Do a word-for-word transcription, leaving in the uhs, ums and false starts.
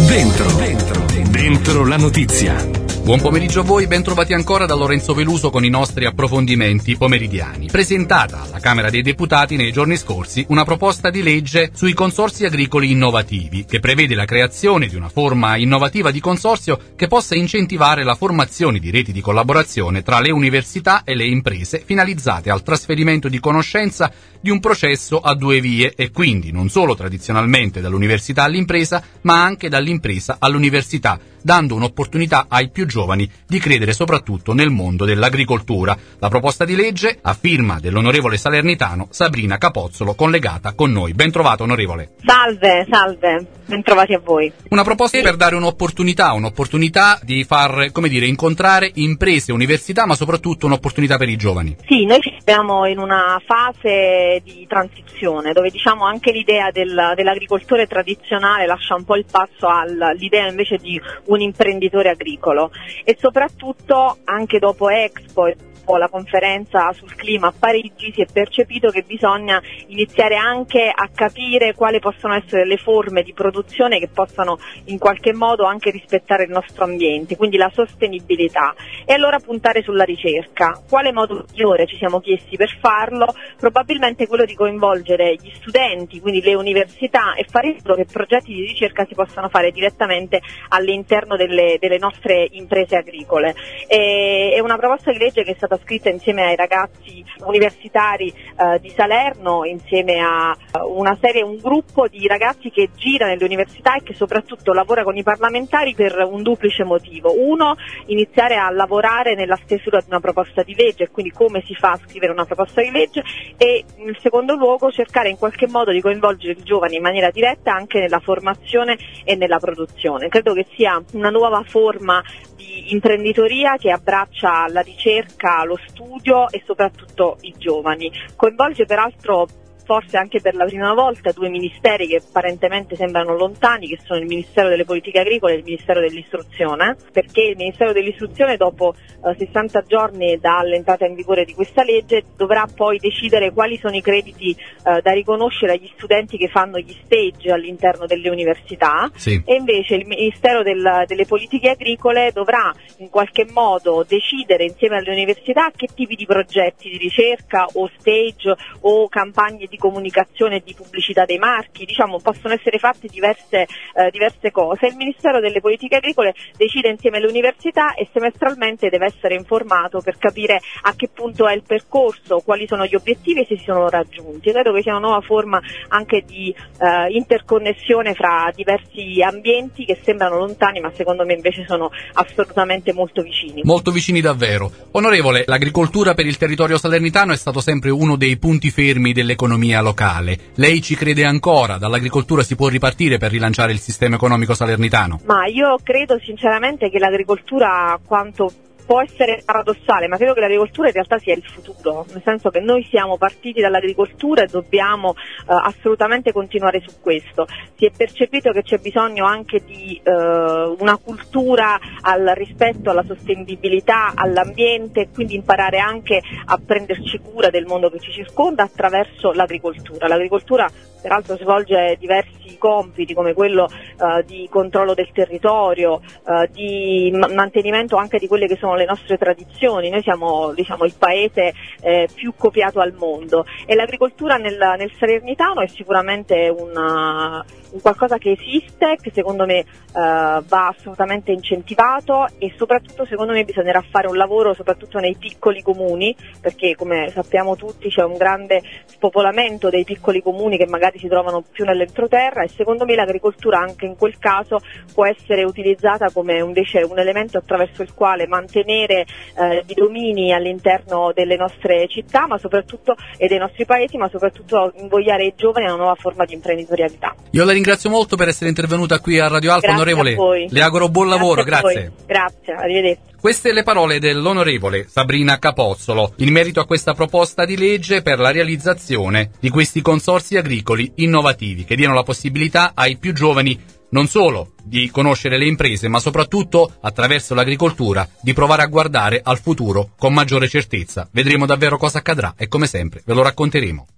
Dentro, dentro, dentro la notizia. Buon pomeriggio a voi, ben trovati ancora da Lorenzo Veluso con i nostri approfondimenti pomeridiani. Presentata alla Camera dei Deputati nei giorni scorsi una proposta di legge sui consorzi agricoli innovativi, che prevede la creazione di una forma innovativa di consorzio che possa incentivare la formazione di reti di collaborazione tra le università e le imprese, finalizzate al trasferimento di conoscenza di un processo a due vie e quindi non solo tradizionalmente dall'università all'impresa, ma anche dall'impresa all'università, dando un'opportunità ai più giovani di credere soprattutto nel mondo dell'agricoltura. La proposta di legge a firma dell'onorevole salernitano Sabrina Capozzolo, collegata con noi. Ben trovato, onorevole. Salve, salve, ben trovati a voi. Una proposta per dare un'opportunità, un'opportunità di far, come dire, incontrare imprese e università, ma soprattutto un'opportunità per i giovani. Sì, noi ci troviamo in una fase di transizione, dove diciamo anche l'idea del, dell'agricoltore tradizionale lascia un po' il passo all'idea invece di un imprenditore agricolo, e soprattutto anche dopo Expo e la conferenza sul clima a Parigi si è percepito che bisogna iniziare anche a capire quali possono essere le forme di produzione che possano in qualche modo anche rispettare il nostro ambiente, quindi la sostenibilità, e allora puntare sulla ricerca. Quale modo migliore ci siamo chiesti per farlo? Probabilmente quello di coinvolgere gli studenti, quindi le università, e fare in modo che progetti di ricerca si possano fare direttamente all'interno delle, delle nostre imprese agricole. E, è una proposta di legge che è stata scritta insieme ai ragazzi universitari eh, di Salerno, insieme a una serie, un gruppo di ragazzi che gira nelle università e che soprattutto lavora con i parlamentari per un duplice motivo. Uno, iniziare a lavorare nella stesura di una proposta di legge, quindi come si fa a scrivere una proposta di legge, e in secondo luogo cercare in qualche modo di coinvolgere i giovani in maniera diretta anche nella formazione e nella produzione. Credo che sia una nuova forma di imprenditoria che abbraccia la ricerca, lo studio e soprattutto i giovani. Coinvolge peraltro forse anche per la prima volta due ministeri che apparentemente sembrano lontani, che sono il Ministero delle Politiche Agricole e il Ministero dell'Istruzione, perché il Ministero dell'Istruzione dopo eh, sessanta giorni dall'entrata in vigore di questa legge dovrà poi decidere quali sono i crediti eh, da riconoscere agli studenti che fanno gli stage all'interno delle università, sì. E invece il Ministero del, delle Politiche Agricole dovrà in qualche modo decidere insieme alle università che tipi di progetti di ricerca o stage o campagne di comunicazione e di pubblicità dei marchi, diciamo possono essere fatte diverse, eh, diverse cose. Il Ministero delle Politiche Agricole decide insieme alle università e semestralmente deve essere informato per capire a che punto è il percorso, quali sono gli obiettivi e se si sono raggiunti. Credo che sia una nuova forma anche di eh, interconnessione fra diversi ambienti che sembrano lontani, ma secondo me invece sono assolutamente molto vicini. Molto vicini davvero. Onorevole, l'agricoltura per il territorio salernitano è stato sempre uno dei punti fermi dell'economia locale. Lei ci crede ancora? Dall'agricoltura si può ripartire per rilanciare il sistema economico salernitano? Ma io credo sinceramente che l'agricoltura, quanto può essere paradossale, ma credo che l'agricoltura in realtà sia il futuro, nel senso che noi siamo partiti dall'agricoltura e dobbiamo eh, assolutamente continuare su questo. Si è percepito che c'è bisogno anche di eh, una cultura al rispetto, alla sostenibilità, all'ambiente, quindi imparare anche a prenderci cura del mondo che ci circonda attraverso l'agricoltura. L'agricoltura peraltro svolge diversi compiti come quello eh, di controllo del territorio, eh, di m- mantenimento anche di quelle che sono le nostre tradizioni. Noi siamo, diciamo, il paese eh, più copiato al mondo, e l'agricoltura nel, nel salernitano è sicuramente una, un qualcosa che esiste, che secondo me eh, va assolutamente incentivato, e soprattutto secondo me bisognerà fare un lavoro soprattutto nei piccoli comuni, perché come sappiamo tutti c'è un grande spopolamento dei piccoli comuni che magari si trovano più nell'entroterra, e secondo me l'agricoltura anche in quel caso può essere utilizzata come invece un elemento attraverso il quale mantenere eh, i domini all'interno delle nostre città, ma soprattutto e dei nostri paesi, ma soprattutto invogliare i giovani a una nuova forma di imprenditorialità. Io la ringrazio molto per essere intervenuta qui a Radio Alfa, grazie onorevole. A voi. Le auguro buon grazie lavoro, grazie. Grazie, arrivederci. Queste le parole dell'onorevole Sabrina Capozzolo in merito a questa proposta di legge per la realizzazione di questi consorzi agricoli innovativi che diano la possibilità ai più giovani non solo di conoscere le imprese, ma soprattutto attraverso l'agricoltura di provare a guardare al futuro con maggiore certezza. Vedremo davvero cosa accadrà e come sempre ve lo racconteremo.